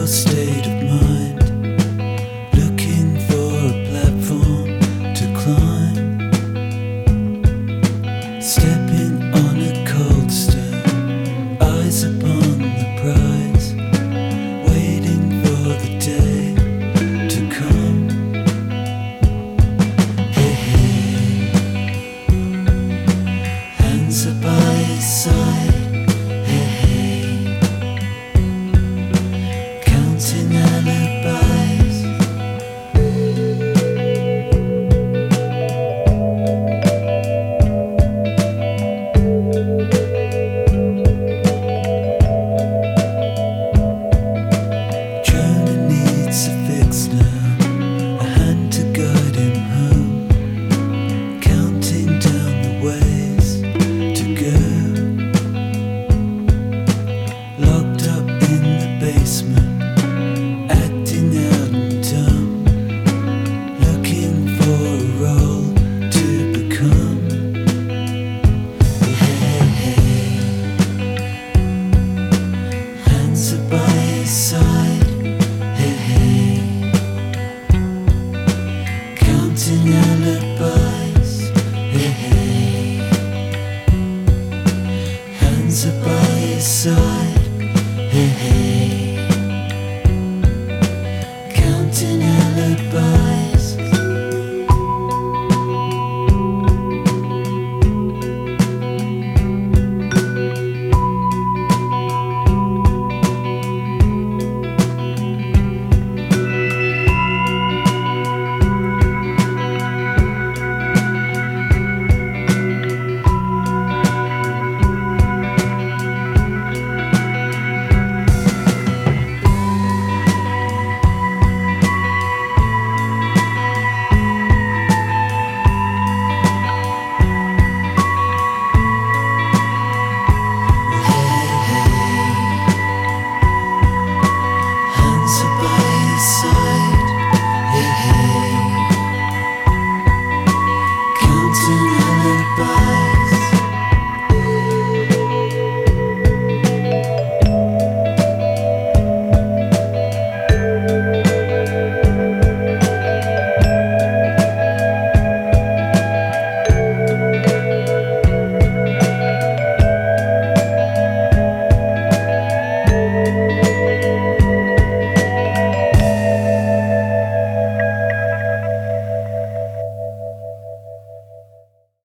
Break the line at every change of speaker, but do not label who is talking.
your state of mind, looking for a platform to climb, stepping on a cold stone, eyes upon the prize, waiting for the day to come. Hey, hey, hands are by his side. Locked up in the basement.